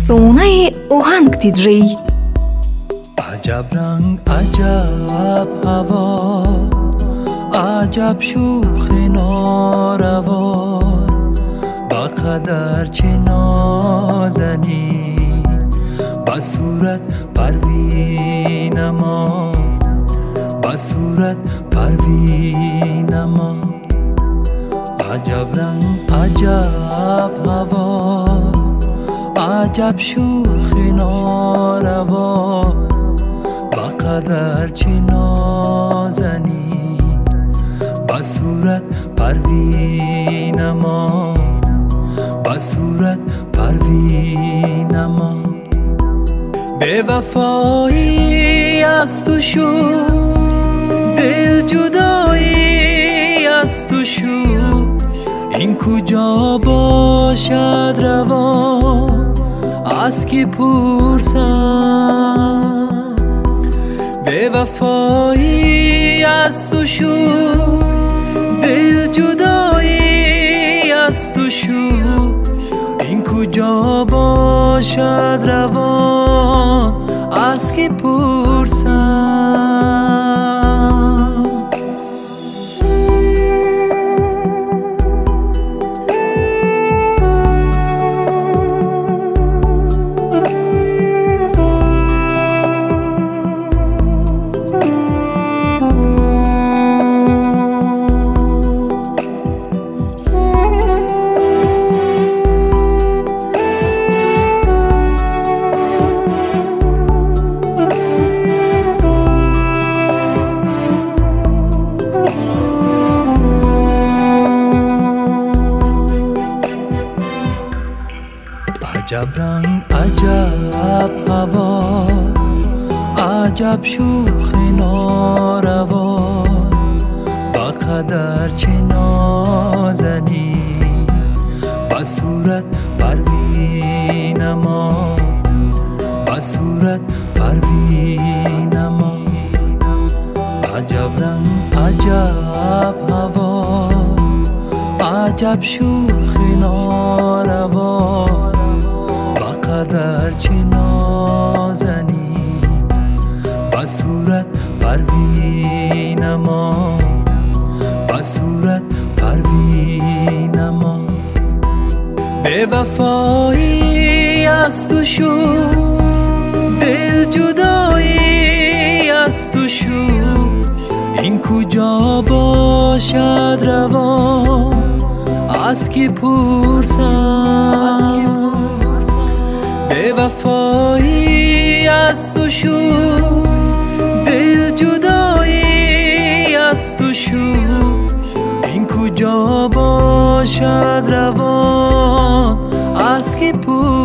افسонаи оҳанг диҷей. عجب رنگ عجب هوا، عجب شوخ ناروا، با قدر چه نازنی، با صورت پروین ما، با صورت پروین ما. عجب رنگ عجب هوا، عجب شوخ ناروا، با قدر چه نازنی، با صورت پروین ما، با صورت پروین ما. به وفایی از تو شد، دل جدایی از تو شد، این کجا باشد روا، از کی پرسم. به وفایی از تو شد، دل جدایی از تو شد، این کجا باشد روا، از کی پرسم. عجب رنگ عجب هوا، عجب شوخ ناروا، با قدر چه نازنی، با صورت پروین ما، با صورت پروین ما. عجب رنگ عجب هوا، عجب شوخ ناروا، قدر چه نازنی، با صورت پروین ما، با صورت پروین ما. به وفایی از تو شد، دل جدایی از تو شد، این کجا باشد روا، از کی پرسم. به وفایی از تو شد، دل جدایی از تو شد، این کجا باشد روا، از کی